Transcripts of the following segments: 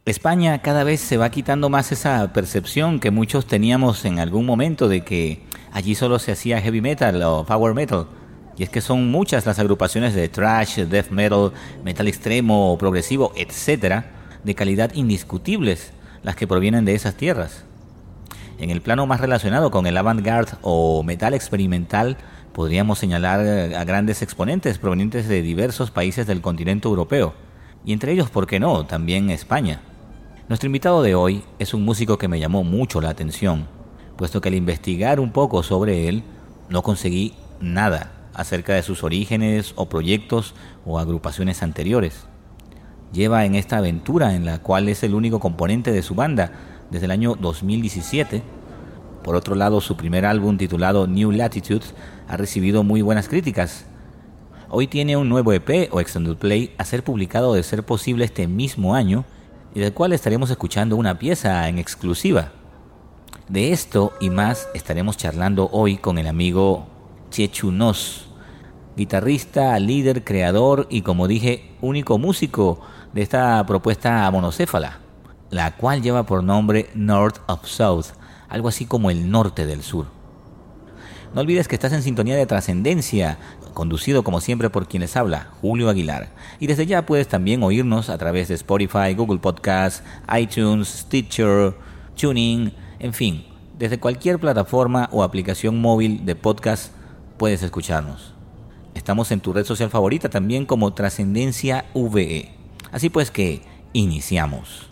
España cada vez se va quitando más esa percepción que muchos teníamos en algún momento de que allí solo se hacía heavy metal o power metal. Y es que son muchas las agrupaciones de thrash, death metal, metal extremo, progresivo, etcétera, de calidad indiscutibles, las que provienen de esas tierras. En el plano más relacionado con el avant-garde o metal experimental, podríamos señalar a grandes exponentes provenientes de diversos países del continente europeo, y entre ellos, ¿por qué no?, también España. Nuestro invitado de hoy es un músico que me llamó mucho la atención, puesto que al investigar un poco sobre él, no conseguí nada acerca de sus orígenes o proyectos o agrupaciones anteriores. Lleva en esta aventura en la cual es el único componente de su banda desde el año 2017. Por otro lado, su primer álbum titulado New Latitudes ha recibido muy buenas críticas. Hoy tiene un nuevo EP o Extended Play a ser publicado de ser posible este mismo año, y del cual estaremos escuchando una pieza en exclusiva. De esto y más estaremos charlando hoy con el amigo Chechu Nos, guitarrista, líder, creador y, como dije, único músico de esta propuesta monocéfala, la cual lleva por nombre North of South, algo así como el norte del sur. No olvides que estás en sintonía de Trascendencia, conducido como siempre por quien les habla, Julio Aguilar. Y desde ya puedes también oírnos a través de Spotify, Google Podcasts, iTunes, Stitcher, TuneIn, en fin, desde cualquier plataforma o aplicación móvil de podcast puedes escucharnos. Estamos en tu red social favorita también como Trascendencia VE. Así pues que iniciamos.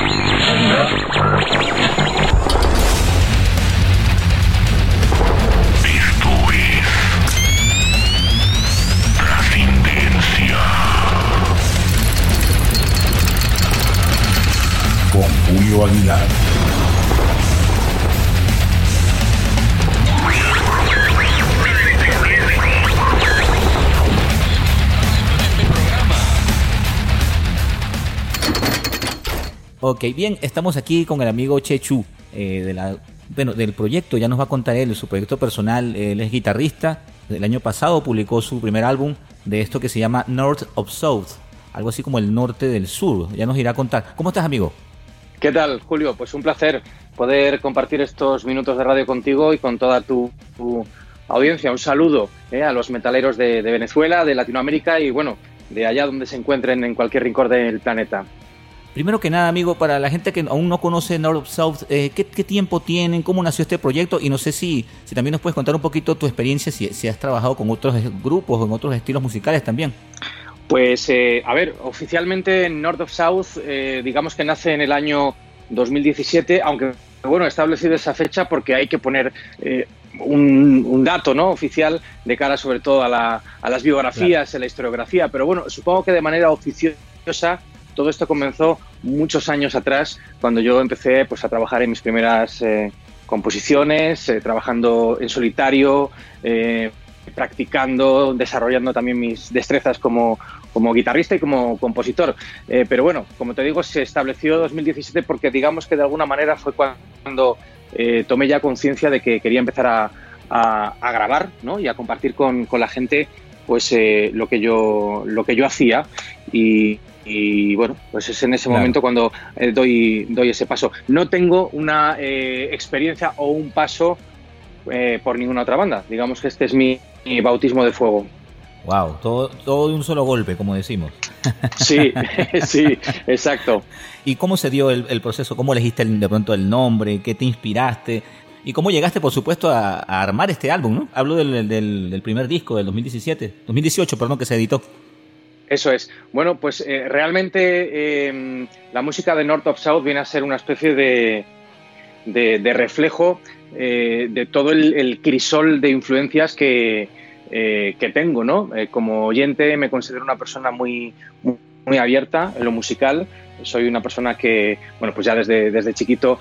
Con Julio Aguilar. Ok, bien, estamos aquí con el amigo Chechu del proyecto. Ya nos va a contar él, su proyecto personal. Él es guitarrista. El año pasado publicó su primer álbum de esto que se llama North of South, algo así como el norte del sur. Ya nos irá a contar. ¿Cómo estás, amigo? ¿Qué tal, Julio? Pues un placer poder compartir estos minutos de radio contigo y con toda tu audiencia. Un saludo a los metaleros de Venezuela, de Latinoamérica y, bueno, de allá donde se encuentren en cualquier rincón del planeta. Primero que nada, amigo, para la gente que aún no conoce North of South, ¿qué tiempo tienen? ¿Cómo nació este proyecto? Y no sé si también nos puedes contar un poquito tu experiencia, si has trabajado con otros grupos o en otros estilos musicales también. Pues, a ver, oficialmente North of South, digamos que nace en el año 2017, aunque, bueno, he establecido esa fecha porque hay que poner un dato, ¿no?, oficial de cara sobre todo a las biografías, claro, a la historiografía. Pero bueno, supongo que de manera oficiosa todo esto comenzó muchos años atrás, cuando yo empecé pues a trabajar en mis primeras composiciones, trabajando en solitario, practicando, desarrollando también mis destrezas como guitarrista y como compositor. Pero bueno, como te digo, se estableció 2017 porque digamos que de alguna manera fue cuando tomé ya conciencia de que quería empezar a grabar, ¿no?, y a compartir con la gente pues lo que yo hacía. Y bueno, pues es en ese momento cuando doy ese paso. No tengo una experiencia o un paso por ninguna otra banda. Digamos que este es mi bautismo de fuego. Wow, todo de un solo golpe, como decimos. Sí, sí, exacto. ¿Y cómo se dio el proceso? ¿Cómo elegiste de pronto el nombre? ¿Qué te inspiraste? ¿Y cómo llegaste, por supuesto, a armar este álbum, ¿no? Hablo del primer disco, del 2018, perdón, que se editó. Eso es. Bueno, pues realmente la música de North of South viene a ser una especie de reflejo de todo el crisol de influencias que tengo, ¿no? Como oyente me considero una persona muy abierta en lo musical. Soy una persona que, bueno, pues ya desde chiquito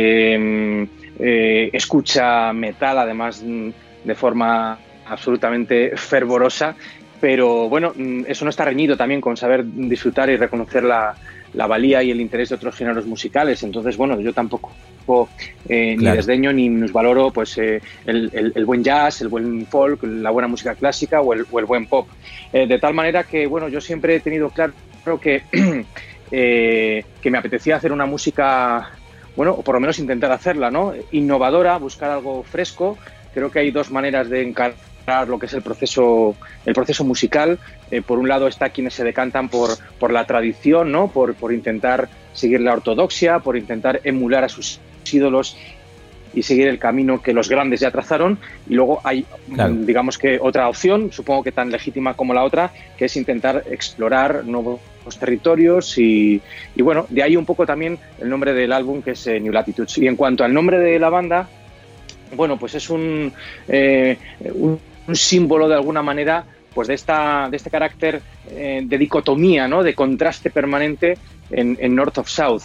escucha metal, además de forma absolutamente fervorosa. Pero bueno, eso no está reñido también con saber disfrutar y reconocer la valía y el interés de otros géneros musicales. Entonces, bueno, yo tampoco ni desdeño ni minusvaloro pues, el buen jazz, el buen folk, la buena música clásica o el buen pop. De tal manera que, bueno, yo siempre he tenido claro que que me apetecía hacer una música, bueno, o por lo menos intentar hacerla, ¿no? Innovadora, buscar algo fresco. Creo que hay dos maneras de encarar lo que es el proceso musical. Por un lado está quienes se decantan por la tradición, ¿no? Por intentar seguir la ortodoxia, por intentar emular a sus ídolos y seguir el camino que los grandes ya trazaron. Y luego hay, digamos que otra opción, supongo que tan legítima como la otra, que es intentar explorar nuevos territorios y bueno, de ahí un poco también el nombre del álbum, que es New Latitudes. Y en cuanto al nombre de la banda, bueno, pues es un símbolo de alguna manera pues de este carácter de dicotomía, ¿no? De contraste permanente en North of South.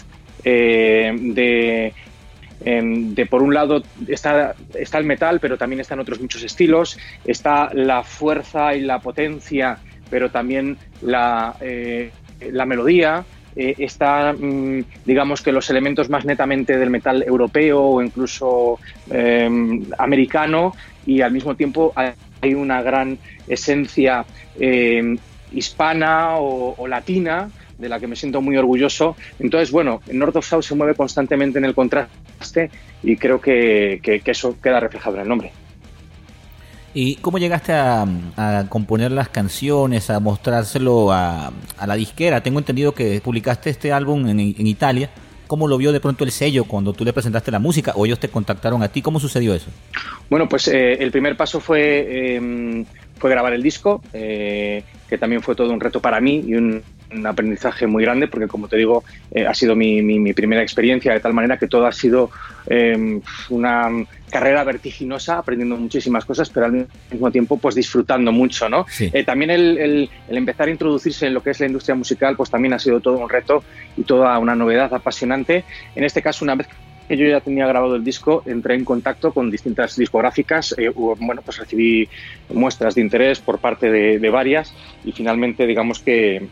De por un lado está el metal, pero también están otros muchos estilos, está la fuerza y la potencia, pero también la melodía, está, digamos que los elementos más netamente del metal europeo o incluso americano, y al mismo tiempo hay una gran esencia hispana o latina, de la que me siento muy orgulloso. Entonces, bueno, North of South se mueve constantemente en el contraste y creo que eso queda reflejado en el nombre. ¿Y cómo llegaste a componer las canciones, a mostrárselo a la disquera? Tengo entendido que publicaste este álbum en Italia. ¿Cómo lo vio de pronto el sello cuando tú le presentaste la música o ellos te contactaron a ti? ¿Cómo sucedió eso? Bueno, pues el primer paso fue grabar el disco, que también fue todo un reto para mí y un aprendizaje muy grande, porque como te digo, ha sido mi primera experiencia, de tal manera que todo ha sido una carrera vertiginosa, aprendiendo muchísimas cosas, pero al mismo tiempo pues disfrutando mucho, ¿no? Sí. También el empezar a introducirse en lo que es la industria musical pues también ha sido todo un reto y toda una novedad apasionante. En este caso, una vez que yo ya tenía grabado el disco, entré en contacto con distintas discográficas, bueno, pues recibí muestras de interés por parte de varias y finalmente, digamos que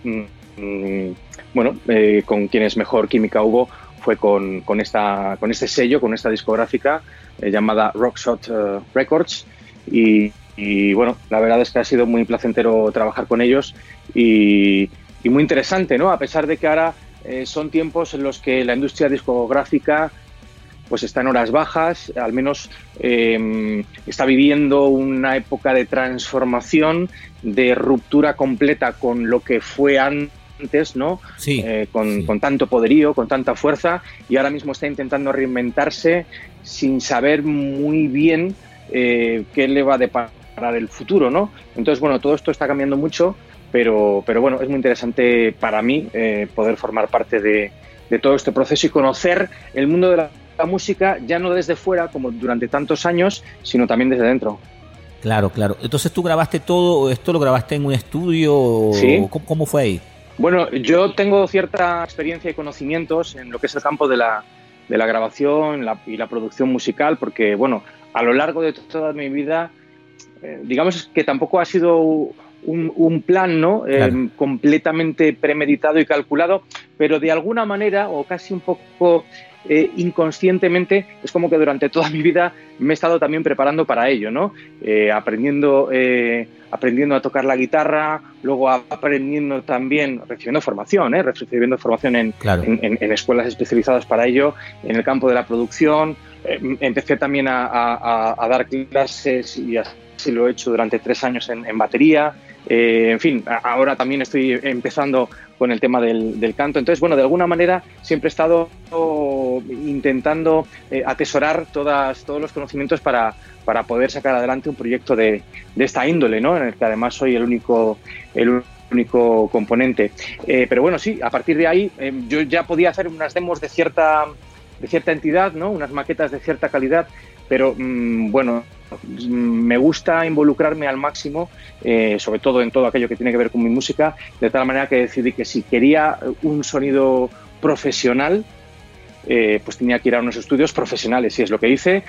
con quienes mejor química hubo fue con este sello, con esta discográfica llamada Rockshot Records y bueno, la verdad es que ha sido muy placentero trabajar con ellos y muy interesante, ¿no? A pesar de que ahora son tiempos en los que la industria discográfica pues está en horas bajas, al menos está viviendo una época de transformación, de ruptura completa con lo que fue antes, ¿no? Sí, con tanto poderío, con tanta fuerza, y ahora mismo está intentando reinventarse sin saber muy bien qué le va a deparar el futuro, ¿no? Entonces, bueno, todo esto está cambiando mucho, pero bueno, es muy interesante para mí poder formar parte de todo este proceso y conocer el mundo de la música, ya no desde fuera, como durante tantos años, sino también desde dentro. Claro. Entonces, ¿tú grabaste todo? ¿Esto lo grabaste en un estudio? Sí. ¿Cómo fue ahí? Bueno, yo tengo cierta experiencia y conocimientos en lo que es el campo de la grabación y la producción musical, porque, bueno, a lo largo de toda mi vida, digamos que tampoco ha sido un plan, ¿no? Claro. Completamente premeditado y calculado, pero de alguna manera, o casi un poco inconscientemente, es como que durante toda mi vida me he estado también preparando para ello, ¿no? Aprendiendo a tocar la guitarra, luego aprendiendo también, recibiendo formación en escuelas especializadas para ello, en el campo de la producción. Empecé también a dar clases y así lo he hecho durante 3 años en batería. En fin, ahora también estoy empezando con el tema del canto. Entonces, bueno, de alguna manera siempre he estado intentando atesorar todos los conocimientos para poder sacar adelante un proyecto de esta índole, ¿no? En el que además soy el único componente. Pero bueno, sí, a partir de ahí yo ya podía hacer unas demos de cierta entidad, ¿no? Unas maquetas de cierta calidad, pero bueno, me gusta involucrarme al máximo, sobre todo en todo aquello que tiene que ver con mi música, de tal manera que decidí que si quería un sonido profesional, pues tenía que ir a unos estudios profesionales, y es lo que hice.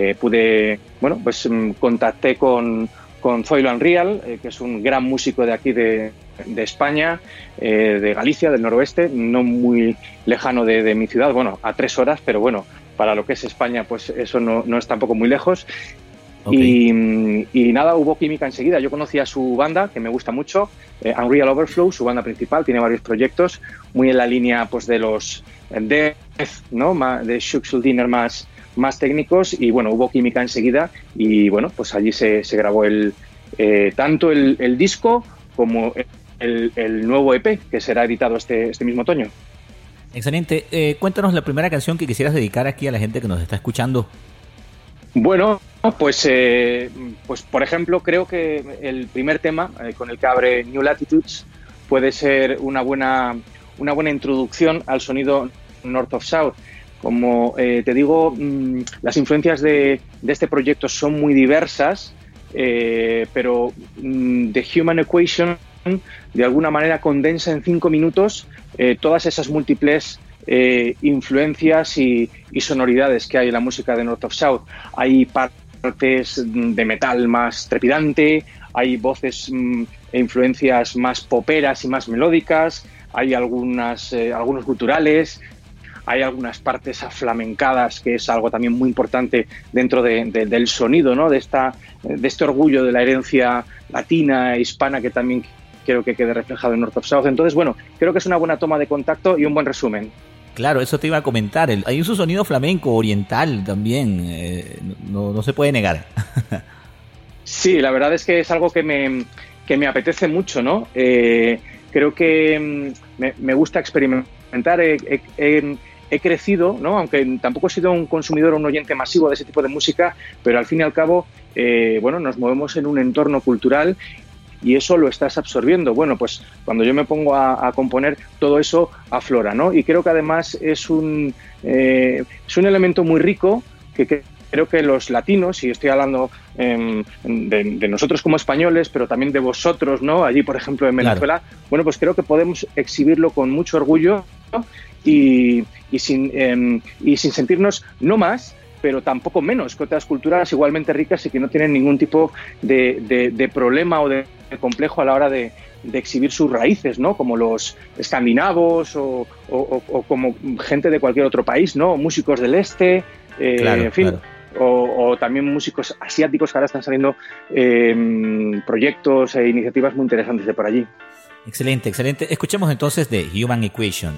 Contacté con Zoilo Unreal, que es un gran músico de aquí de España, de Galicia, del noroeste, no muy lejano de mi ciudad, bueno, a 3 horas, pero bueno, para lo que es España, pues eso no es tampoco muy lejos. Y nada, hubo química enseguida. Yo conocía su banda, que me gusta mucho, Unreal Overflow, su banda principal, tiene varios proyectos, muy en la línea pues de los Death, ¿no? De Shook Schuldiner más técnicos, y bueno, hubo química enseguida, y bueno, pues allí se grabó tanto el disco como el nuevo EP, que será editado este mismo otoño. Excelente. Cuéntanos la primera canción que quisieras dedicar aquí a la gente que nos está escuchando. Bueno, pues por ejemplo, creo que el primer tema con el que abre New Latitudes puede ser una buena introducción al sonido North of South. Como te digo, las influencias de este proyecto son muy diversas, pero The Human Equation de alguna manera condensa en 5 minutos todas esas múltiples influencias y sonoridades que hay en la música de North of South. Hay partes de metal más trepidante, hay voces e influencias más poperas y más melódicas, hay algunos guturales, hay algunas partes aflamencadas, que es algo también muy importante dentro del sonido, ¿no? de este orgullo de la herencia latina e hispana que también quiero que quede reflejado en North of South. Entonces, bueno, creo que es una buena toma de contacto y un buen resumen. Claro, eso te iba a comentar. Hay un sonido flamenco, oriental también, no se puede negar. Sí, la verdad es que es algo que me apetece mucho, ¿no? Creo que me gusta experimentar. He crecido, ¿no? Aunque tampoco he sido un consumidor o un oyente masivo de ese tipo de música, pero al fin y al cabo, bueno, nos movemos en un entorno cultural y eso lo estás absorbiendo. Bueno, pues cuando yo me pongo a componer, todo eso aflora, ¿no? Y creo que además es un elemento muy rico que creo que los latinos, y estoy hablando de nosotros como españoles, pero también de vosotros, ¿no? Allí, por ejemplo, en Venezuela, claro. Bueno, pues creo que podemos exhibirlo con mucho orgullo, ¿no? y sin sentirnos no más, pero tampoco menos que otras culturas igualmente ricas y que no tienen ningún tipo de problema o de complejo a la hora de exhibir sus raíces, ¿no? Como los escandinavos o como gente de cualquier otro país, ¿no? Músicos del este, claro, en fin. Claro. O también músicos asiáticos que ahora están saliendo proyectos e iniciativas muy interesantes de por allí. Excelente, excelente. Escuchemos entonces The Human Equation.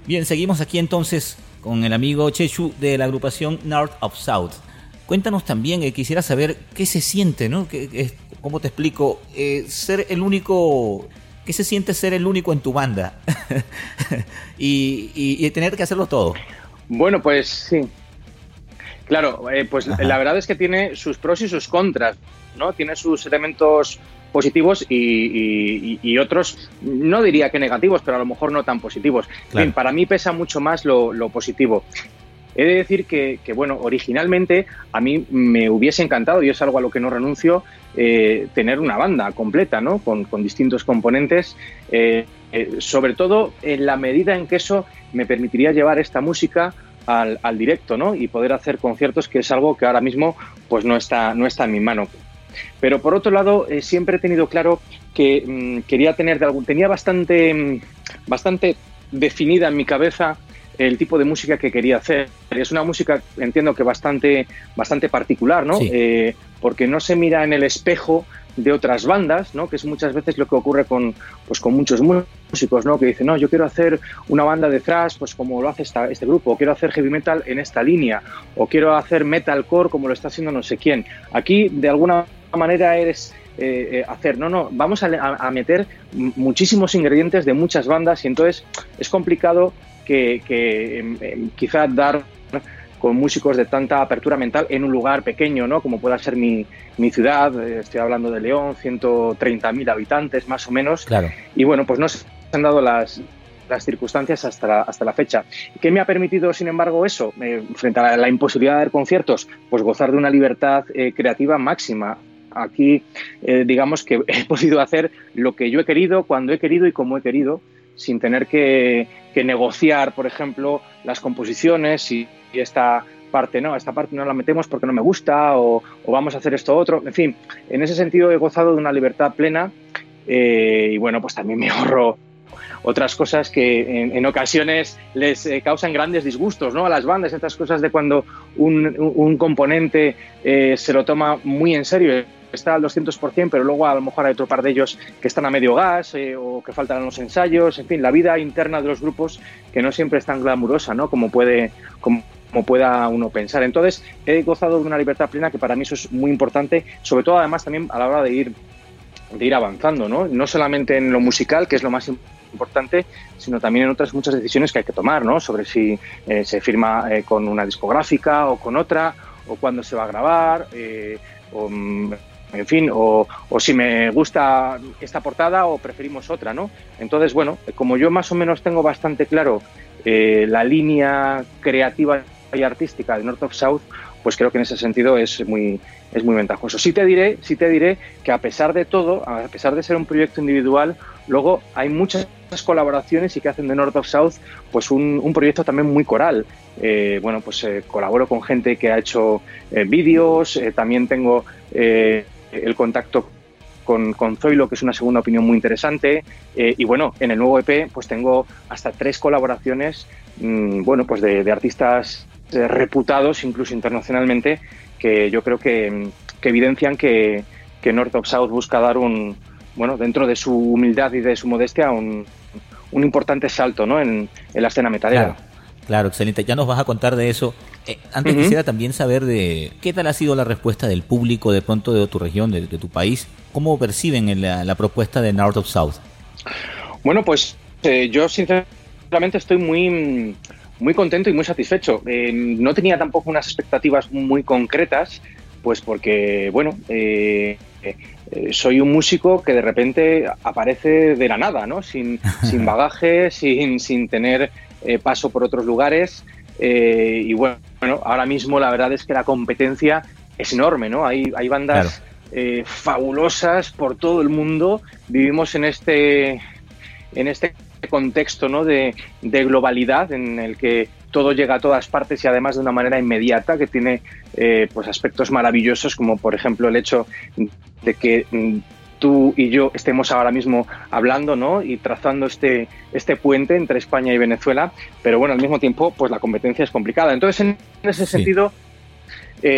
Bien, seguimos aquí entonces con el amigo Chechu de la agrupación North of South. Cuéntanos también, quisiera saber qué se siente, ¿no? ¿Cómo te explico? Ser el único... ¿Qué se siente ser el único en tu banda? y tener que hacerlo todo. Bueno, pues sí. Claro, pues Ajá. La verdad es que tiene sus pros y sus contras, ¿no? Tiene sus elementos positivos y otros, no diría que negativos, pero a lo mejor no tan positivos. Claro. Bien, para mí pesa mucho más lo positivo. He de decir que, bueno, originalmente a mí me hubiese encantado, y es algo a lo que no renuncio, tener una banda completa, ¿no? Con distintos componentes, sobre todo en la medida en que eso me permitiría llevar esta música al directo, ¿no? Y poder hacer conciertos, que es algo que ahora mismo pues no está en mi mano. Pero por otro lado, siempre he tenido claro que tenía bastante definida en mi cabeza el tipo de música que quería hacer. Es una música, entiendo que bastante particular, ¿no? Sí. Porque no se mira en el espejo de otras bandas, ¿no? Que es muchas veces lo que ocurre con muchos músicos, ¿no? Que dicen, no, yo quiero hacer una banda de thrash, pues como lo hace este grupo, o quiero hacer heavy metal en esta línea, o quiero hacer metalcore como lo está haciendo no sé quién. Aquí, de alguna manera, eres... vamos a meter muchísimos ingredientes de muchas bandas, y entonces es complicado que quizá dar con músicos de tanta apertura mental en un lugar pequeño, ¿no? Como pueda ser mi ciudad. Estoy hablando de León, 130.000 habitantes más o menos. Claro. Y bueno, pues no se han dado las circunstancias hasta la fecha. ¿Qué me ha permitido, sin embargo, eso? Frente a la imposibilidad de dar conciertos, pues gozar de una libertad creativa máxima. Aquí, digamos que he podido hacer lo que yo he querido, cuando he querido y como he querido, sin tener que negociar, por ejemplo, las composiciones y esta parte no la metemos porque no me gusta, o vamos a hacer esto otro. En fin, en ese sentido he gozado de una libertad plena, y bueno, pues también me ahorro otras cosas que en ocasiones les causan grandes disgustos, ¿no? A las bandas, estas cosas de cuando un componente se lo toma muy en serio, está al 200%, pero luego a lo mejor hay otro par de ellos que están a medio gas, o que faltan los ensayos. En fin, la vida interna de los grupos, que no siempre es tan glamurosa, ¿no? Como pueda uno pensar. Entonces, he gozado de una libertad plena, que para mí eso es muy importante, sobre todo además también a la hora de ir avanzando, ¿no? No solamente en lo musical, que es lo más importante, sino también en otras muchas decisiones que hay que tomar, ¿no? Sobre si se firma con una discográfica o con otra, o cuándo se va a grabar, en fin, o si me gusta esta portada o preferimos otra, ¿no? Entonces, bueno, como yo más o menos tengo bastante claro la línea creativa y artística de North of South, pues creo que en ese sentido es muy ventajoso. Sí te diré que a pesar de todo, a pesar de ser un proyecto individual, luego hay muchas colaboraciones, y que hacen de North of South pues un proyecto también muy coral. Bueno, pues colaboro con gente que ha hecho vídeos, también tengo el contacto con Zoilo, que es una segunda opinión muy interesante, y bueno, en el nuevo EP pues tengo hasta 3 colaboraciones, bueno, pues de artistas reputados incluso internacionalmente, que yo creo que evidencian que North of South busca dar dentro de su humildad y de su modestia, un importante salto, ¿no? en la escena metalera. Claro, excelente. Ya nos vas a contar de eso. Antes quisiera también saber de qué tal ha sido la respuesta del público, de pronto, de tu región, de tu país. ¿Cómo perciben la propuesta de North of South? Bueno, pues yo sinceramente estoy muy contento y muy satisfecho. No tenía tampoco unas expectativas muy concretas, pues porque, bueno, soy un músico que de repente aparece de la nada, ¿no? Sin bagaje, sin tener paso por otros lugares, y bueno, ahora mismo la verdad es que la competencia es enorme, ¿no? Hay bandas fabulosas por todo el mundo. Vivimos en este contexto, ¿no? de globalidad, en el que todo llega a todas partes y además de una manera inmediata, que tiene pues aspectos maravillosos, como por ejemplo el hecho de que tú y yo estemos ahora mismo hablando, ¿no? Y trazando este puente entre España y Venezuela, pero bueno, al mismo tiempo pues la competencia es complicada. Entonces, en ese sentido,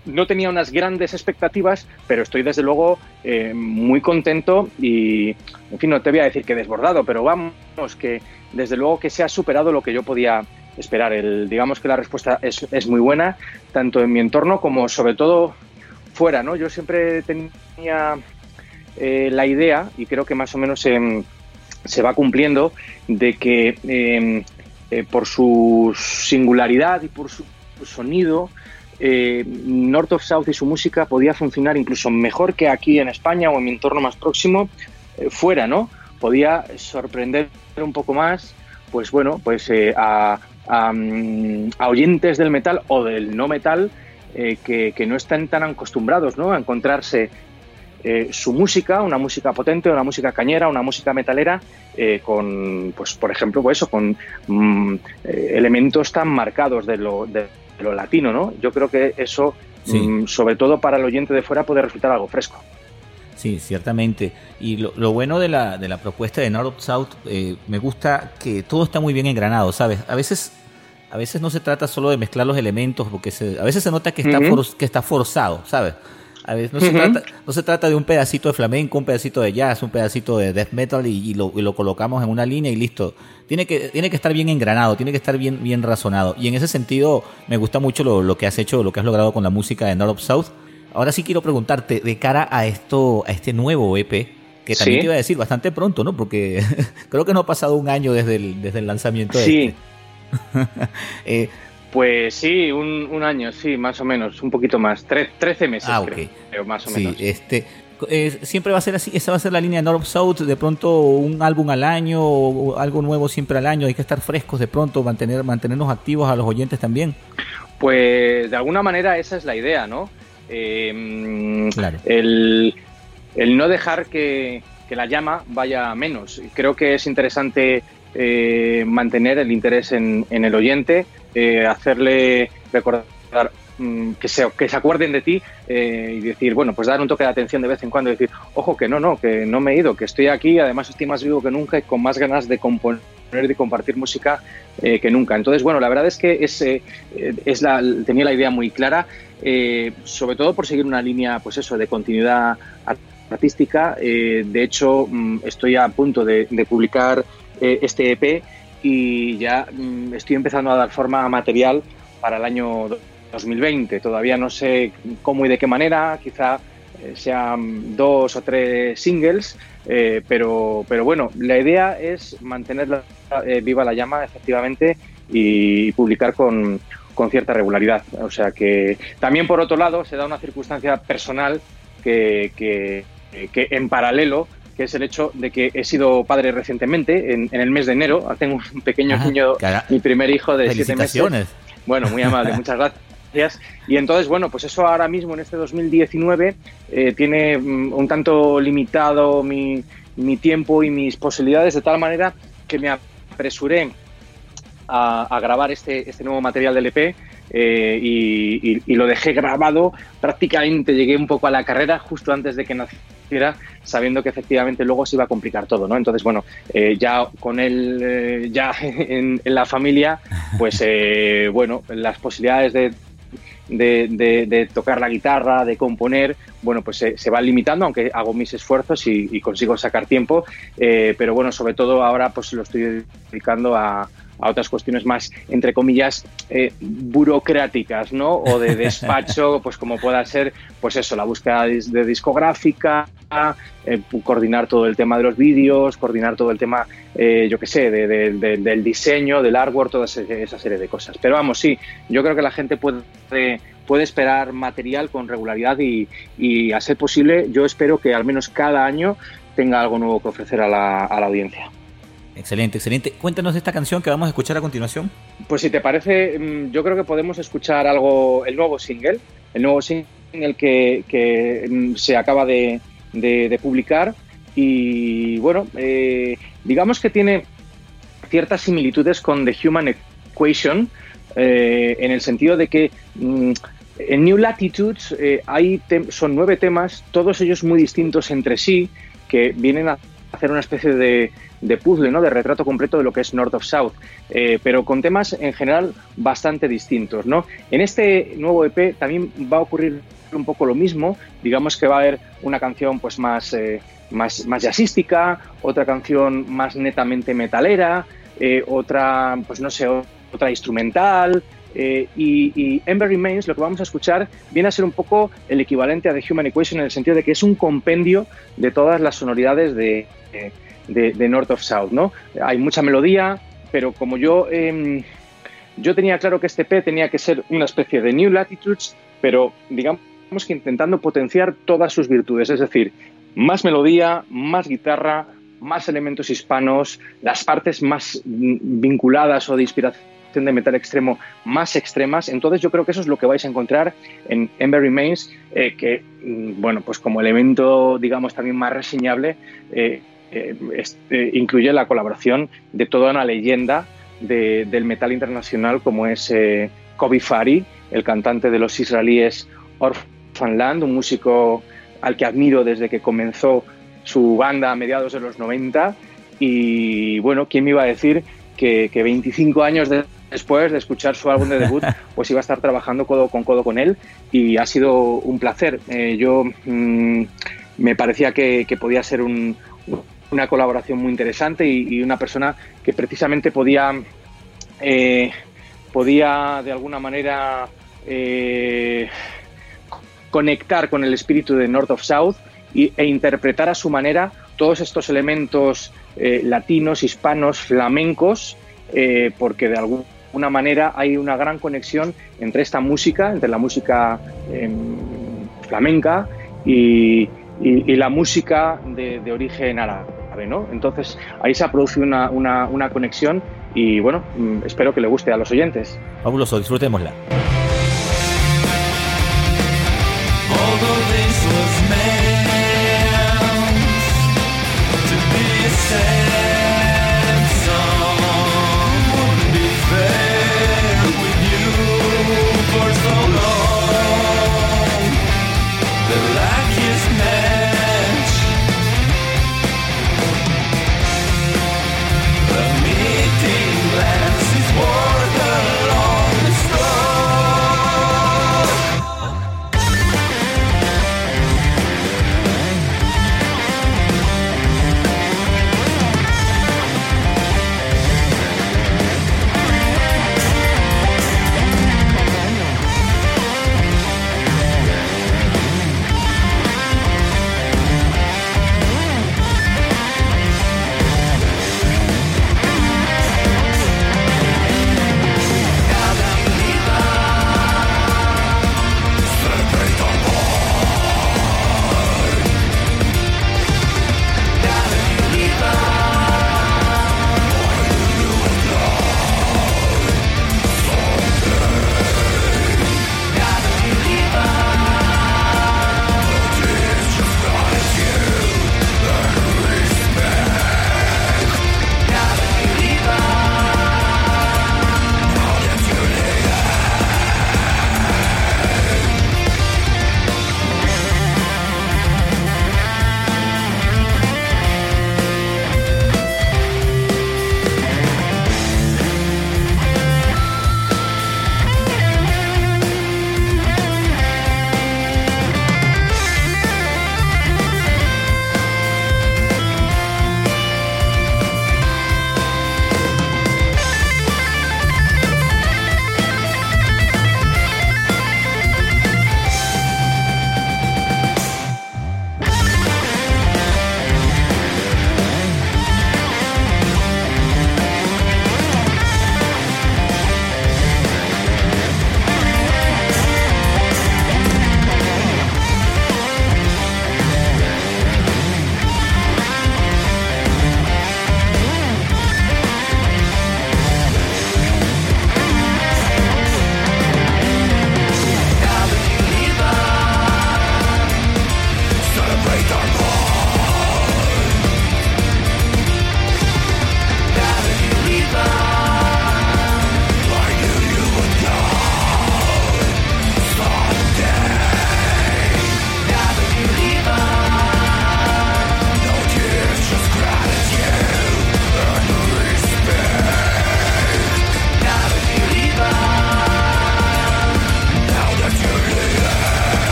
no tenía unas grandes expectativas, pero estoy desde luego muy contento y, en fin, no te voy a decir que desbordado, pero vamos, que desde luego que se ha superado lo que yo podía esperar. Digamos que la respuesta es muy buena, tanto en mi entorno como sobre todo fuera, ¿no? Yo siempre tenía la idea, y creo que más o menos se va cumpliendo, de que por su singularidad y por su sonido, North of South y su música podía funcionar incluso mejor que aquí en España o en mi entorno más próximo fuera, ¿no? Podía sorprender un poco más, pues bueno, pues a oyentes del metal o del no metal que no están tan acostumbrados, ¿no?, a encontrarse su música, una música potente, una música cañera, una música metalera, con, pues por ejemplo, pues eso, con elementos tan marcados de lo latino, ¿no? Yo creo que eso, sí, sobre todo para el oyente de fuera, puede resultar algo fresco. Sí, ciertamente. Y lo bueno de la propuesta de North of South, me gusta que todo está muy bien engranado, ¿sabes? A veces no se trata solo de mezclar los elementos, porque a veces se nota que está forzado, ¿sabes? A veces no se trata de un pedacito de flamenco, un pedacito de jazz, un pedacito de death metal y lo colocamos en una línea y listo. Tiene que estar bien engranado, tiene que estar bien razonado. Y en ese sentido me gusta mucho lo que has hecho, lo que has logrado con la música de North of South. Ahora sí quiero preguntarte, de cara a este nuevo EP, que también te iba a decir bastante pronto, ¿no? Porque creo que no ha pasado un año desde el lanzamiento de Pues sí, un año, sí, más o menos, un poquito más, 13 meses, creo, más o menos. Siempre va a ser así, esa va a ser la línea de North South, de pronto un álbum al año, o algo nuevo siempre al año, hay que estar frescos de pronto, mantenernos activos a los oyentes también. Pues de alguna manera esa es la idea, ¿no? Claro. El no dejar que la llama vaya a menos. Creo que es interesante mantener el interés en el oyente, hacerle recordar que se acuerden de ti, y decir, bueno, pues dar un toque de atención de vez en cuando y decir, ojo, que no me he ido, que estoy aquí, además estoy más vivo que nunca y con más ganas de componer y de compartir música que nunca. Entonces, bueno, la verdad es que tenía la idea muy clara, sobre todo por seguir una línea, pues eso, de continuidad artística. De hecho, estoy a punto de publicar este EP y ya estoy empezando a dar forma a material para el año 2020. Todavía no sé cómo y de qué manera, quizá sean 2 o 3 singles, pero bueno, la idea es mantener viva la llama, efectivamente, y publicar con cierta regularidad. O sea que también, por otro lado, se da una circunstancia personal que en paralelo, que es el hecho de que he sido padre recientemente, en el mes de enero. Tengo un pequeño niño, mi primer hijo de 7 meses. Bueno, muy amable, muchas gracias. Y entonces, bueno, pues eso ahora mismo, en este 2019, tiene un tanto limitado mi tiempo y mis posibilidades, de tal manera que me apresuré a grabar este nuevo material del EP, y lo dejé grabado. Prácticamente llegué un poco a la carrera justo antes de que naciera, sabiendo que efectivamente luego se iba a complicar todo, ¿no? Entonces, bueno, ya con él ya en la familia, pues bueno, las posibilidades de tocar la guitarra, de componer, bueno, pues se van limitando, aunque hago mis esfuerzos y consigo sacar tiempo, pero bueno, sobre todo ahora pues lo estoy dedicando a otras cuestiones más, entre comillas, burocráticas, ¿no? O de despacho, pues como pueda ser, pues eso, la búsqueda de discográfica, coordinar todo el tema de los vídeos, coordinar todo el tema, yo qué sé, del diseño, del artwork, toda esa serie de cosas. Pero vamos, sí, yo creo que la gente puede esperar material con regularidad y a ser posible, yo espero que al menos cada año tenga algo nuevo que ofrecer a la audiencia. Excelente, excelente. Cuéntanos de esta canción que vamos a escuchar a continuación. Pues si te parece, yo creo que podemos escuchar el nuevo single que se acaba de publicar, y bueno, digamos que tiene ciertas similitudes con The Human Equation, en el sentido de que en New Latitudes son 9 temas, todos ellos muy distintos entre sí, que vienen a hacer una especie de de puzzle, ¿no? De retrato completo de lo que es North of South, pero con temas en general bastante distintos, ¿no? En este nuevo EP también va a ocurrir un poco lo mismo. Digamos que va a haber una canción pues más jazzística, otra canción más netamente metalera, otra, pues no sé, otra instrumental, y Ember Remains, lo que vamos a escuchar, viene a ser un poco el equivalente a The Human Equation, en el sentido de que es un compendio de todas las sonoridades de North of South, ¿no? Hay mucha melodía, pero como yo tenía claro que este EP tenía que ser una especie de New Latitudes, pero digamos que intentando potenciar todas sus virtudes, es decir, más melodía, más guitarra, más elementos hispanos, las partes más vinculadas o de inspiración de metal extremo más extremas. Entonces yo creo que eso es lo que vais a encontrar en Ember Remains, que, bueno, pues como elemento, digamos, también más reseñable, incluye la colaboración de toda una leyenda del metal internacional como es Kobi Fari, el cantante de los israelíes Orphanland, un músico al que admiro desde que comenzó su banda a mediados de los 90, y bueno, ¿quién me iba a decir que 25 años después de escuchar su álbum de debut, pues iba a estar trabajando codo con él? Y ha sido un placer. Me parecía que podía ser una colaboración muy interesante y una persona que precisamente podía de alguna manera conectar con el espíritu de North of South e interpretar a su manera todos estos elementos latinos, hispanos, flamencos, porque de alguna manera hay una gran conexión entre esta música, entre la música flamenca y la música de origen árabe, ¿no? Entonces ahí se ha producido una conexión y bueno, espero que le guste a los oyentes. Fabuloso, disfrutémosla.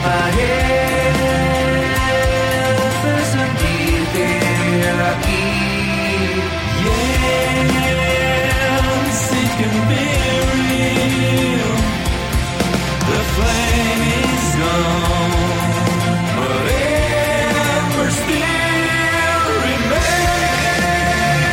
Parece sentirte aquí. Yeah, sick and burial. The flame is gone, but ever still remains.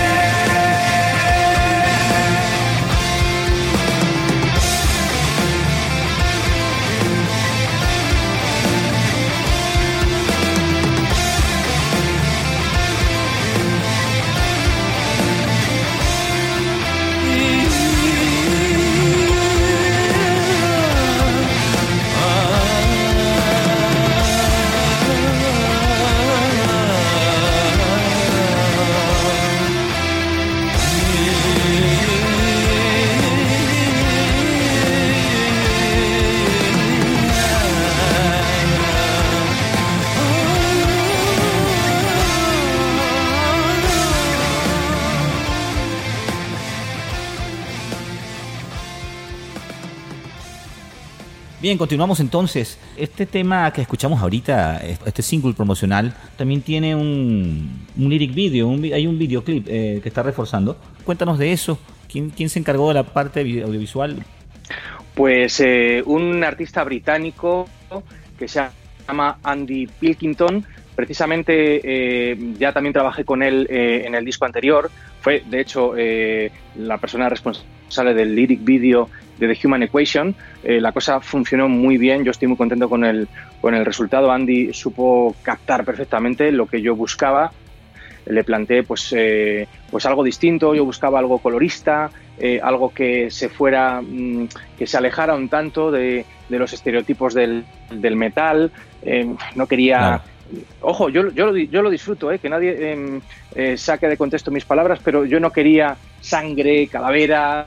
Bien, continuamos entonces. Este tema que escuchamos ahorita, este single promocional, también tiene un lyric video, hay un videoclip que está reforzando. Cuéntanos de eso. ¿Quién se encargó de la parte audiovisual? Pues un artista británico que se llama Andy Pilkington. Precisamente ya también trabajé con él en el disco anterior. Fue, de hecho, la persona responsable del lyric video de The Human Equation. La cosa funcionó muy bien, yo estoy muy contento con el resultado. Andy supo captar perfectamente lo que yo buscaba. Le planteé pues algo distinto, yo buscaba algo colorista, algo que se fuera, que se alejara un tanto de los estereotipos del metal. No quería... Claro. Ojo, yo lo disfruto, que nadie saque de contexto mis palabras, pero yo no quería sangre, calaveras,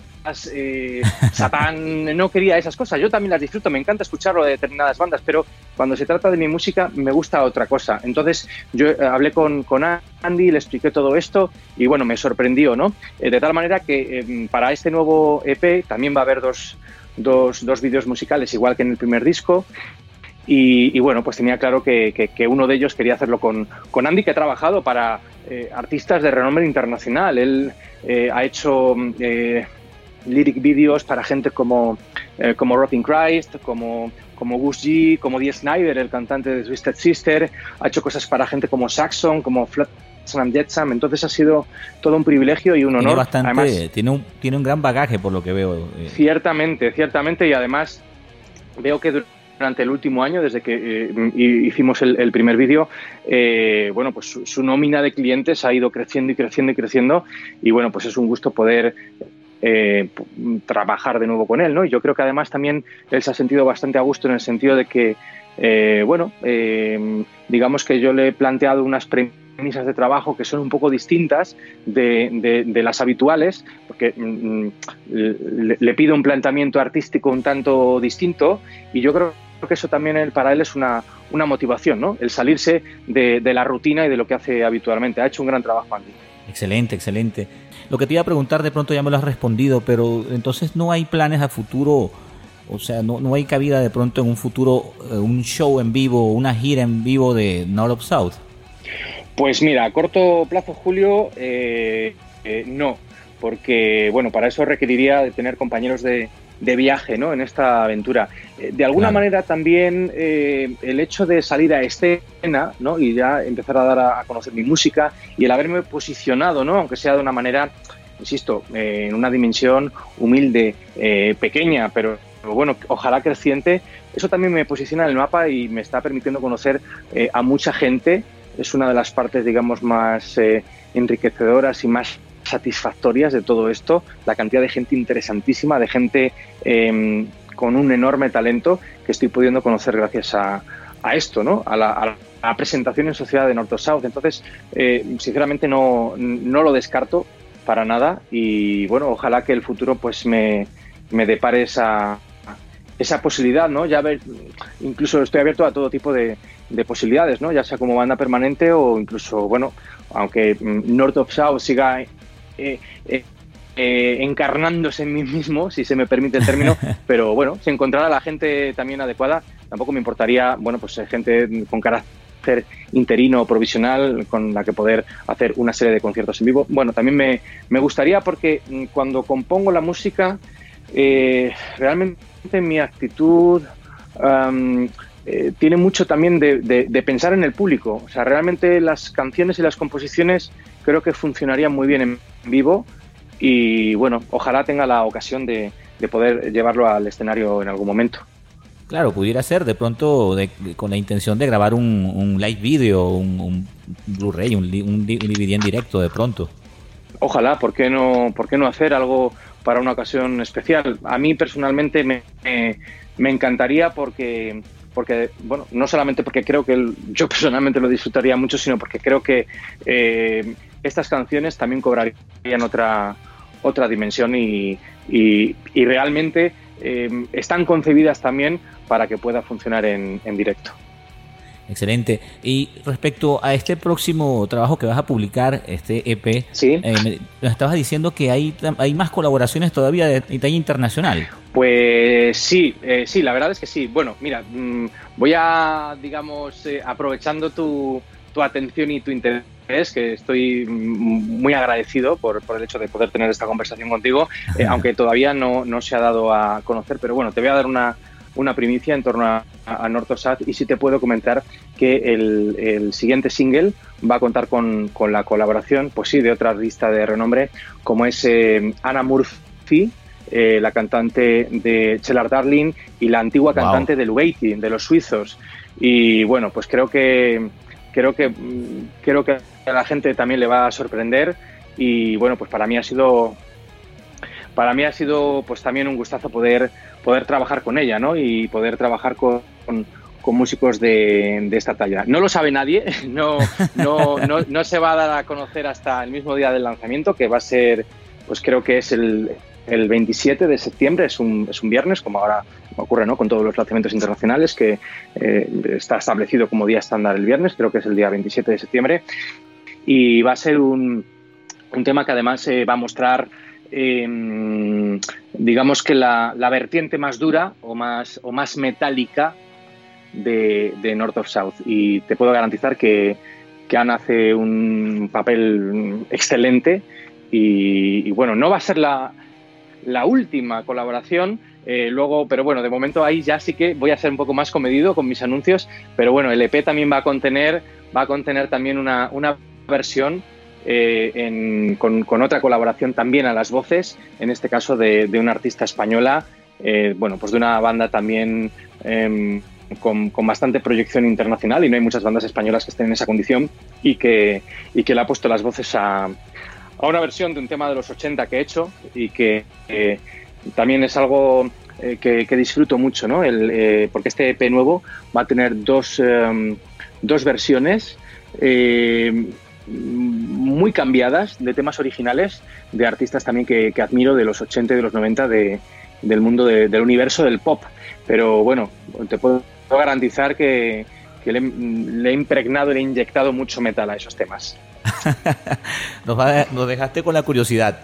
Satán, no quería esas cosas. Yo también las disfruto, me encanta escucharlo de determinadas bandas, pero cuando se trata de mi música me gusta otra cosa. Entonces yo hablé con Andy, le expliqué todo esto y bueno, me sorprendió, ¿no? De tal manera que para este nuevo EP también va a haber dos vídeos musicales, igual que en el primer disco. Y bueno, pues tenía claro que uno de ellos quería hacerlo con Andy, que ha trabajado para artistas de renombre internacional. Él ha hecho lyric videos para gente como Rotting Christ, como Gus G, como Dee Snider, el cantante de Twisted Sister. Ha hecho cosas para gente como Saxon, como Flotsam and Jetsam. Entonces ha sido todo un privilegio y un honor. Además, tiene un gran bagaje por lo que veo. Ciertamente, y además veo que durante el último año, desde que hicimos el primer vídeo, bueno, pues su nómina de clientes ha ido creciendo y bueno, pues es un gusto poder trabajar de nuevo con él, ¿no? Y yo creo que además también él se ha sentido bastante a gusto en el sentido de que, digamos que yo le he planteado unas premisas de trabajo que son un poco distintas de las habituales, porque le pido un planteamiento artístico un tanto distinto y yo creo que eso también para él es una motivación, ¿no? El salirse de la rutina y de lo que hace habitualmente. Ha hecho un gran trabajo, Andy. Excelente. Lo que te iba a preguntar de pronto ya me lo has respondido, pero entonces no hay planes a futuro, o sea, no hay cabida de pronto en un futuro, un show en vivo, una gira en vivo de North of South. Pues mira, a corto plazo, Julio, no, porque bueno, para eso requeriría de tener compañeros de viaje, ¿no? En esta aventura. De alguna manera también el hecho de salir a escena, ¿no? Y ya empezar a dar a conocer mi música y el haberme posicionado, ¿no? Aunque sea de una manera, insisto, en una dimensión humilde, pequeña, pero bueno, ojalá creciente, eso también me posiciona en el mapa y me está permitiendo conocer a mucha gente. Es una de las partes, digamos, más enriquecedoras y más satisfactorias de todo esto, la cantidad de gente interesantísima, de gente con un enorme talento que estoy pudiendo conocer gracias a esto, ¿no? A la presentación en sociedad de North of South. Entonces, sinceramente no lo descarto para nada y bueno, ojalá que el futuro pues me depare esa posibilidad, ¿no? Ya ver, incluso estoy abierto a todo tipo de posibilidades, ¿no? Ya sea como banda permanente o incluso, bueno, aunque North of South siga encarnándose en mí mismo, si se me permite el término, pero bueno, si encontrara la gente también adecuada, tampoco me importaría, bueno, pues gente con carácter interino o provisional con la que poder hacer una serie de conciertos en vivo. Bueno, también me gustaría porque cuando compongo la música, realmente mi actitud tiene mucho también de pensar en el público. O sea, realmente las canciones y las composiciones creo que funcionarían muy bien en vivo y, bueno, ojalá tenga la ocasión de poder llevarlo al escenario en algún momento. Claro, pudiera ser de pronto con la intención de grabar un live video, un Blu-ray, un DVD en directo de pronto. Ojalá, ¿por qué no hacer algo para una ocasión especial? A mí personalmente me encantaría porque, bueno, no solamente porque creo que yo personalmente lo disfrutaría mucho, sino porque creo que estas canciones también cobrarían otra dimensión y realmente están concebidas también para que pueda funcionar en directo. Excelente. Y respecto a este próximo trabajo que vas a publicar, este EP, ¿Sí? Me estabas diciendo que hay más colaboraciones todavía de talla internacional. Pues sí, la verdad es que sí. Bueno, mira, voy a, digamos, aprovechando tu atención y tu interés, que estoy muy agradecido por el hecho de poder tener esta conversación contigo, aunque todavía no se ha dado a conocer, pero bueno, te voy a dar una primicia en torno a North of South y sí te puedo comentar que el siguiente single va a contar con la colaboración, pues sí, de otra artista de renombre, como es Anna Murphy, la cantante de Cellar Darling y la antigua cantante de Lugaty, de los suizos. Y bueno, pues creo que a la gente también le va a sorprender y bueno, pues para mí ha sido pues también un gustazo poder trabajar con ella, ¿no? Y poder trabajar con músicos de esta talla. No lo sabe nadie, no se va a dar a conocer hasta el mismo día del lanzamiento, que va a ser, pues creo que es el 27 de septiembre, es un viernes, como ahora ocurre, ¿no? Con todos los lanzamientos internacionales, que está establecido como día estándar el viernes, creo que es el día 27 de septiembre, y va a ser un tema que además va a mostrar digamos que la vertiente más dura o más metálica de North of South, y te puedo garantizar que Anna hace un papel excelente y bueno, no va a ser la última colaboración luego, pero bueno, de momento ahí ya sí que voy a ser un poco más comedido con mis anuncios, pero bueno, el EP también va a contener también una versión con otra colaboración también a las voces, en este caso de una artista española, bueno, pues de una banda también con bastante proyección internacional, y no hay muchas bandas españolas que estén en esa condición, y que le ha puesto las voces a una versión de un tema de los 80 que he hecho, y que también es algo que disfruto mucho, ¿no? Porque este EP nuevo va a tener dos versiones muy cambiadas de temas originales de artistas también que admiro de los 80 y de los 90 del mundo del universo del pop. Pero bueno, te puedo garantizar que le he impregnado y le he inyectado mucho metal a esos temas. Nos dejaste con la curiosidad.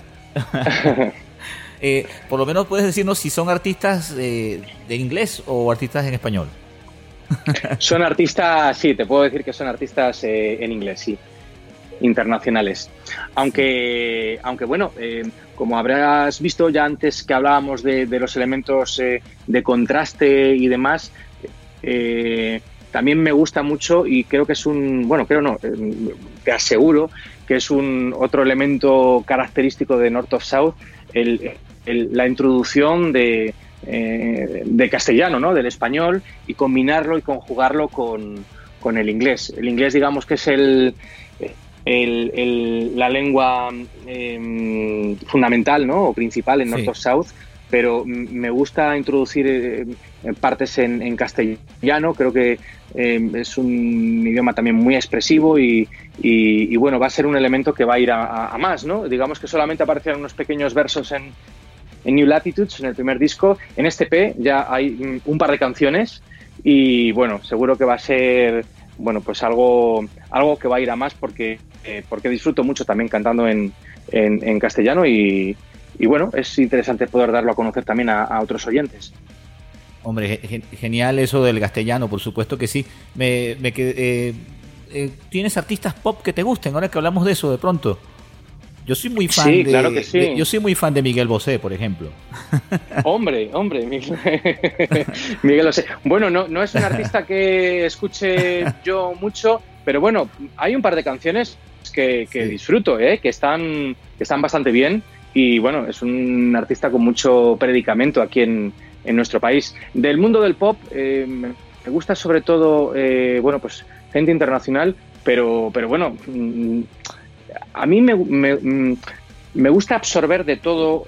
Por lo menos puedes decirnos si son artistas de inglés o artistas en español. Son artistas, sí, te puedo decir que son artistas en inglés, sí, internacionales. Aunque bueno, como habrás visto ya antes que hablábamos de los elementos de contraste y demás, también me gusta mucho, y creo que es te aseguro que es otro elemento característico de North of South, la introducción de castellano, ¿no? Del español, y combinarlo y conjugarlo con el inglés. El inglés, digamos que es la lengua fundamental, ¿no? O principal en North of South, pero me gusta introducir partes en castellano. Creo que es un idioma también muy expresivo y bueno, va a ser un elemento que va a ir a más, ¿no? Digamos que solamente aparecen unos pequeños versos en New Latitudes, en el primer disco. En este EP ya hay un par de canciones y bueno, seguro que va a ser, bueno, pues algo que va a ir a más, porque disfruto mucho también cantando en castellano y bueno, es interesante poder darlo a conocer también a otros oyentes. Hombre, genial eso del castellano, por supuesto que sí. ¿Tienes artistas pop que te gusten? Ahora que hablamos de eso de pronto. Yo soy muy fan Sí, claro que sí. yo soy muy fan de Miguel Bosé, por ejemplo. Hombre, Miguel Bosé. Bueno, no es un artista que escuche yo mucho, pero bueno, hay un par de canciones que disfruto, que están bastante bien, y bueno, es un artista con mucho predicamento aquí en nuestro país. Del mundo del pop, me gusta sobre todo, pues gente internacional, pero bueno, a mí me gusta absorber de todo,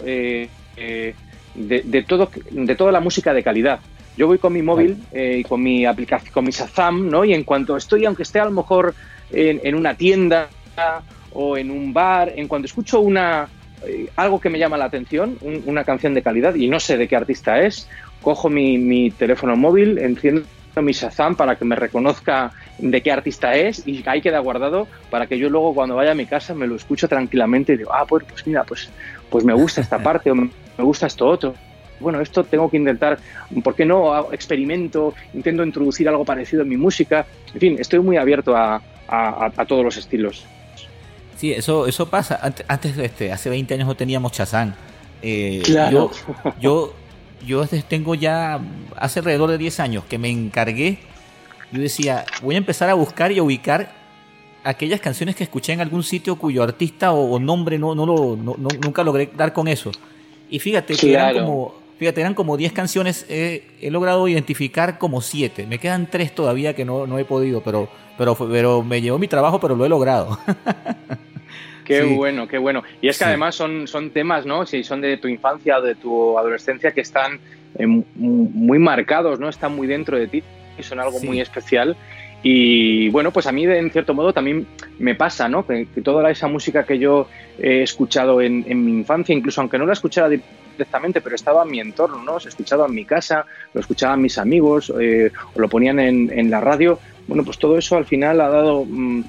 de toda la música de calidad. Yo voy con mi móvil y con mi aplicación, con mi Shazam, ¿no? Y en cuanto estoy, aunque esté a lo mejor en una tienda o en un bar, en cuanto escucho algo que me llama la atención, una canción de calidad y no sé de qué artista es, cojo mi teléfono móvil, enciendo mi Shazam para que me reconozca de qué artista es y ahí queda guardado para que yo luego cuando vaya a mi casa me lo escucho tranquilamente y digo, pues mira, pues me gusta esta parte o me gusta esto otro. Bueno, esto tengo que intentar, ¿por qué no? Experimento, intento introducir algo parecido en mi música. En fin, estoy muy abierto a todos los estilos. Sí, eso pasa. Antes hace 20 años no teníamos Shazam. Claro. Yo tengo ya hace alrededor de 10 años que me encargué. Yo decía, voy a empezar a buscar y a ubicar aquellas canciones que escuché en algún sitio cuyo artista o nombre nunca logré dar con eso. Y fíjate que eran como 10 canciones, he logrado identificar como 7. Me quedan 3 todavía que no he podido, pero me llevó mi trabajo, pero lo he logrado. Qué bueno, qué bueno. Y es que además son temas, ¿no? Si son de tu infancia o de tu adolescencia que están muy marcados, ¿no? Están muy dentro de ti y son algo muy especial. Y bueno, pues a mí en cierto modo también me pasa, ¿no? Que toda esa música que yo he escuchado en mi infancia, incluso aunque no la escuchara directamente, pero estaba en mi entorno, ¿no? Se escuchaba en mi casa, lo escuchaban mis amigos, o lo ponían en la radio. Bueno, pues todo eso al final ha dado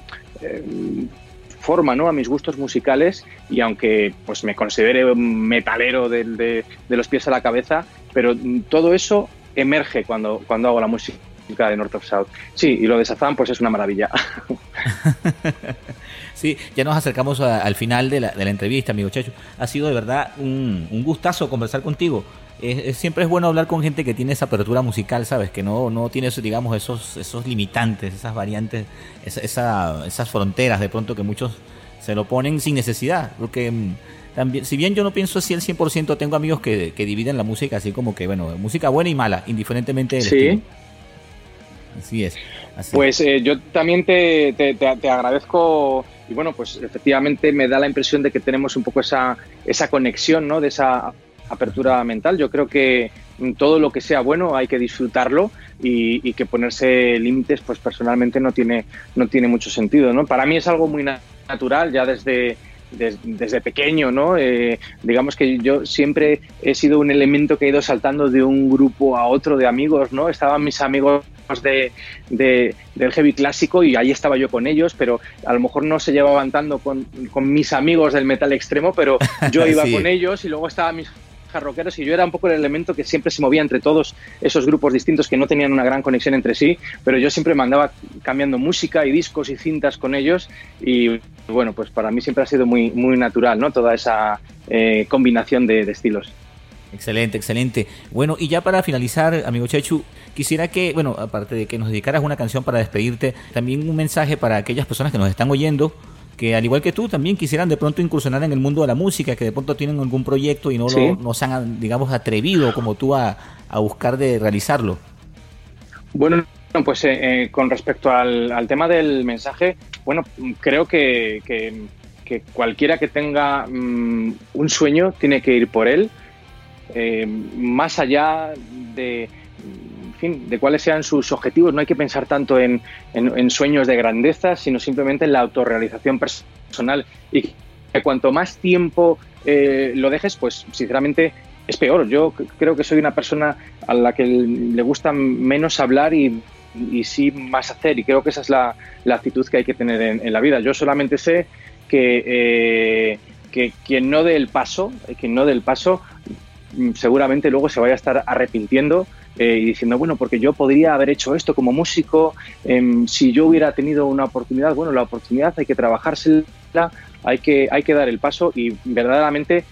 forma, ¿no? A mis gustos musicales, y aunque pues me considere un metalero de los pies a la cabeza, pero todo eso emerge cuando hago la música de North of South. Sí, y lo de Shazam pues es una maravilla. Sí, ya nos acercamos al final de la entrevista, amigo Chechu. Ha sido de verdad un gustazo conversar contigo. Siempre es bueno hablar con gente que tiene esa apertura musical, ¿sabes? Que no tiene, digamos, esos limitantes, esas variantes, esas fronteras de pronto que muchos se lo ponen sin necesidad. Porque también, si bien yo no pienso así al 100%, tengo amigos que dividen la música así como que, bueno, música buena y mala, indiferentemente del estilo. Así es. Pues yo también te agradezco, y bueno, pues efectivamente me da la impresión de que tenemos un poco esa conexión, ¿no? De esa apertura mental. Yo creo que todo lo que sea bueno hay que disfrutarlo, y que ponerse límites pues personalmente no tiene mucho sentido, ¿no? Para mí es algo muy natural ya desde pequeño, ¿no? Digamos que yo siempre he sido un elemento que he ido saltando de un grupo a otro de amigos, ¿no? Estaban mis amigos del heavy clásico y ahí estaba yo con ellos, pero a lo mejor no se llevaban tanto con mis amigos del metal extremo, pero yo iba con ellos, y luego estaban mis rockeros, y yo era un poco el elemento que siempre se movía entre todos esos grupos distintos que no tenían una gran conexión entre sí, pero yo siempre me andaba cambiando música y discos y cintas con ellos, y bueno, pues para mí siempre ha sido muy, muy natural, ¿no? Toda esa combinación de estilos. Excelente, excelente. Bueno, y ya para finalizar, amigo Chechu, quisiera que, bueno, aparte de que nos dedicaras una canción para despedirte, también un mensaje para aquellas personas que nos están oyendo, que al igual que tú también quisieran de pronto incursionar en el mundo de la música, que de pronto tienen algún proyecto y no se han, digamos, atrevido como tú a buscar de realizarlo. Bueno, pues con respecto al tema del mensaje, bueno, creo que cualquiera que tenga un sueño tiene que ir por él, más allá de cuáles sean sus objetivos. No hay que pensar tanto en sueños de grandeza, sino simplemente en la autorrealización personal, y que cuanto más tiempo lo dejes, pues sinceramente es peor. Yo creo que soy una persona a la que le gusta menos hablar y sí más hacer, y creo que esa es la actitud que hay que tener en la vida. Yo solamente sé que quien no dé el paso seguramente luego se vaya a estar arrepintiendo y diciendo, bueno, porque yo podría haber hecho esto como músico, si yo hubiera tenido una oportunidad. Bueno, la oportunidad hay que trabajársela, hay que dar el paso y verdaderamente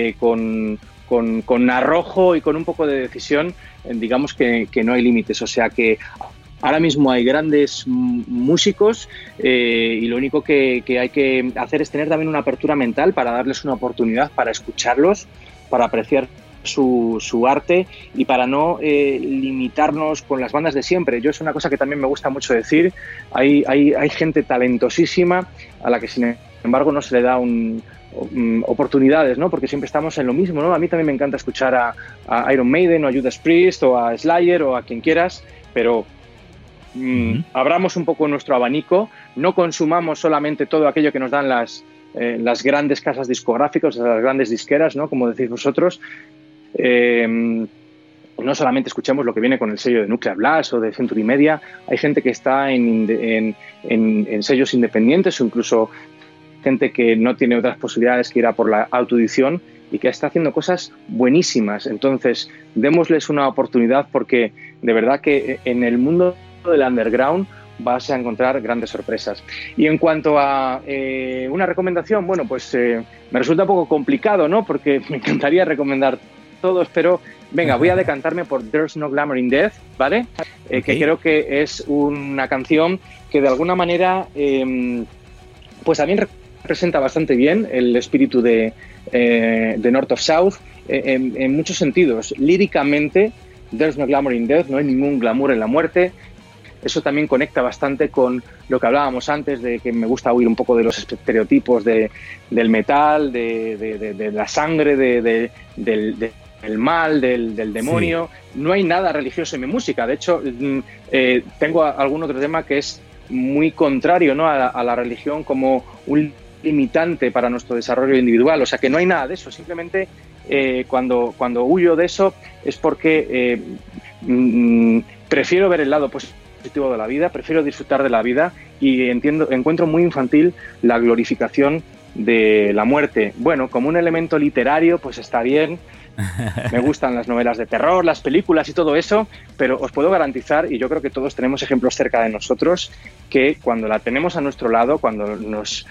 con arrojo y con un poco de decisión, digamos que no hay límites. O sea que ahora mismo hay grandes músicos y lo único que hay que hacer es tener también una apertura mental para darles una oportunidad, para escucharlos, para apreciar su arte y para no limitarnos con las bandas de siempre. Yo es una cosa que también me gusta mucho decir. Hay gente talentosísima a la que sin embargo no se le da oportunidades, ¿no? Porque siempre estamos en lo mismo, ¿no? A mí también me encanta escuchar a Iron Maiden o a Judas Priest o a Slayer o a quien quieras, pero abramos un poco nuestro abanico, no consumamos solamente todo aquello que nos dan las grandes casas discográficas, las grandes disqueras, ¿no? Como decís vosotros. No solamente escuchemos lo que viene con el sello de Nuclear Blast o de Century Media, hay gente que está en sellos independientes o incluso gente que no tiene otras posibilidades que ir a por la autoedición y que está haciendo cosas buenísimas. Entonces, démosles una oportunidad porque de verdad que en el mundo del underground vas a encontrar grandes sorpresas. Y en cuanto a una recomendación, bueno, pues me resulta un poco complicado, ¿no? Porque me encantaría recomendar todos, pero venga, voy a decantarme por There's No Glamour in Death, ¿vale? Okay. Que creo que es una canción que de alguna manera pues también representa bastante bien el espíritu de North of South en muchos sentidos. Líricamente, There's No Glamour in Death, no hay ningún glamour en la muerte. Eso también conecta bastante con lo que hablábamos antes de que me gusta huir un poco de los estereotipos del metal, de la sangre, del mal, del demonio. Sí. No hay nada religioso en mi música. De hecho, tengo algún otro tema que es muy contrario, ¿no? a la religión como un limitante para nuestro desarrollo individual. O sea que no hay nada de eso. Simplemente cuando huyo de eso es porque prefiero ver el lado positivo de la vida, prefiero disfrutar de la vida y encuentro muy infantil la glorificación de la muerte. Bueno, como un elemento literario, pues está bien. Me gustan las novelas de terror, las películas y todo eso, pero os puedo garantizar, y yo creo que todos tenemos ejemplos cerca de nosotros, que cuando la tenemos a nuestro lado, cuando nos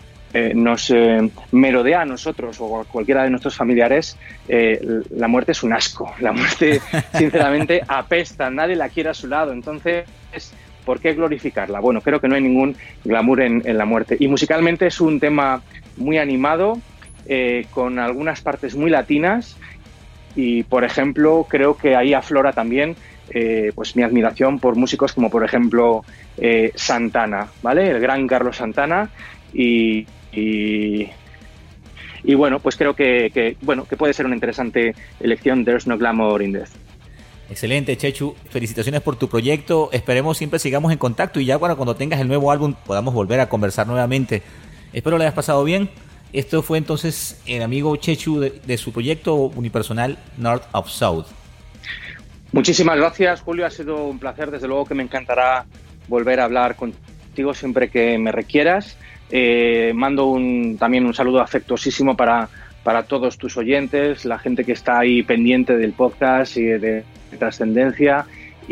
merodea a nosotros o a cualquiera de nuestros familiares, la muerte es un asco. La muerte, sinceramente, apesta. Nadie la quiere a su lado. Entonces, ¿por qué glorificarla? Bueno, creo que no hay ningún glamour en la muerte. Y musicalmente es un tema muy animado, con algunas partes muy latinas. Y, por ejemplo, creo que ahí aflora también pues mi admiración por músicos como, por ejemplo, Santana, ¿vale? El gran Carlos Santana. Y bueno, pues creo que puede ser una interesante elección, There's No Glamour in Death. Excelente, Chechu. Felicitaciones por tu proyecto. Esperemos siempre sigamos en contacto y ya cuando tengas el nuevo álbum podamos volver a conversar nuevamente. Espero le hayas pasado bien. Esto fue entonces el amigo Chechu de su proyecto unipersonal North of South. Muchísimas gracias, Julio. Ha sido un placer. Desde luego que me encantará volver a hablar contigo siempre que me requieras. Mando también un saludo afectuosísimo para todos tus oyentes, la gente que está ahí pendiente del podcast y de Trascendencia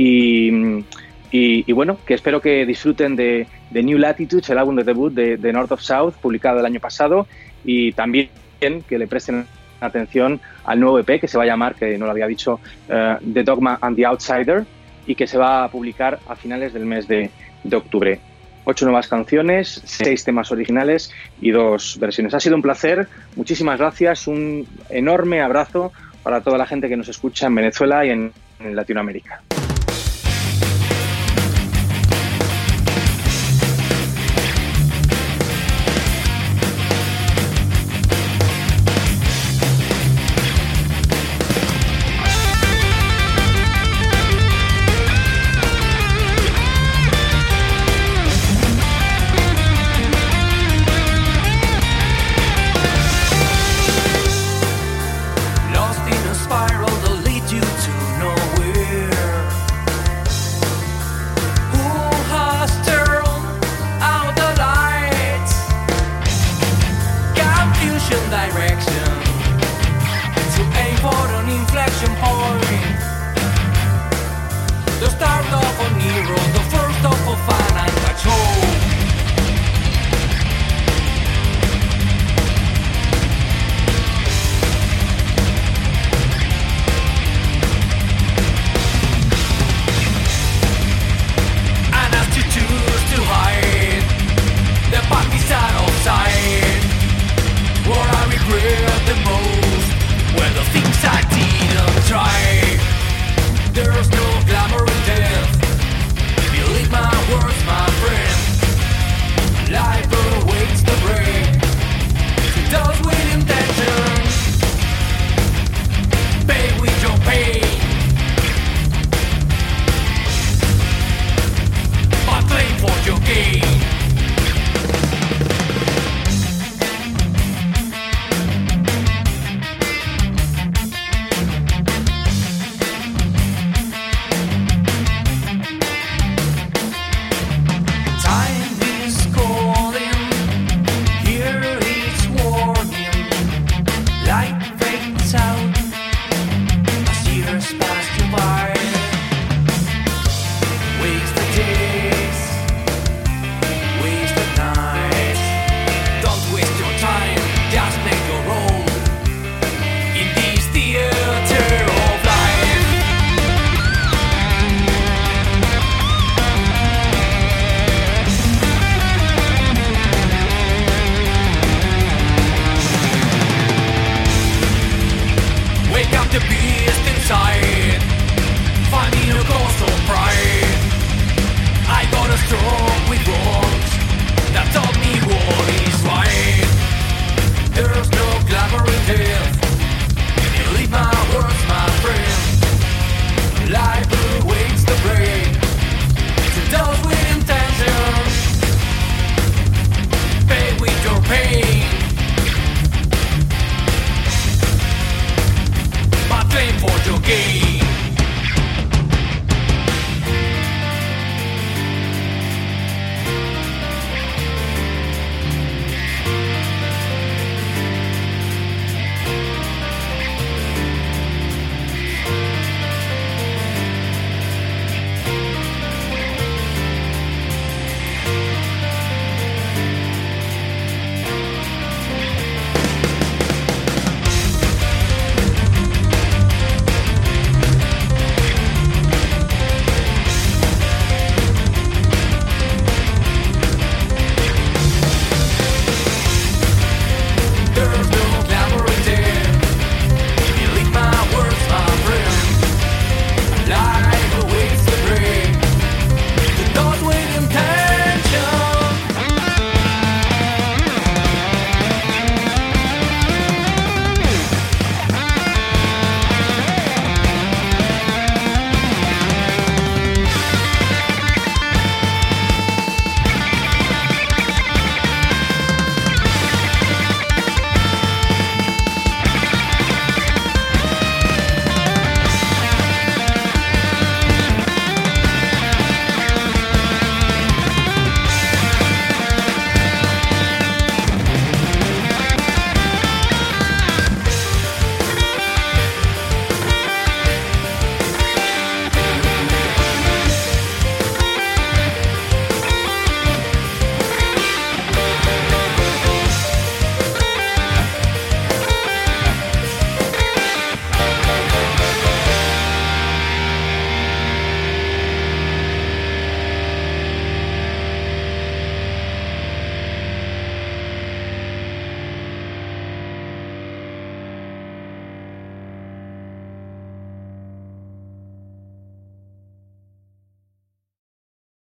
y bueno, que espero que disfruten de New Latitudes, el álbum de debut de North of South, publicado el año pasado, y también que le presten atención al nuevo EP que se va a llamar, que no lo había dicho, The Dogma and the Outsider, y que se va a publicar a finales del mes de octubre. 8 nuevas canciones, 6 temas originales y 2 versiones. Ha sido un placer, muchísimas gracias, un enorme abrazo para toda la gente que nos escucha en Venezuela y en Latinoamérica. Lost in a spiral that leads you to nowhere. hero, the first of all five.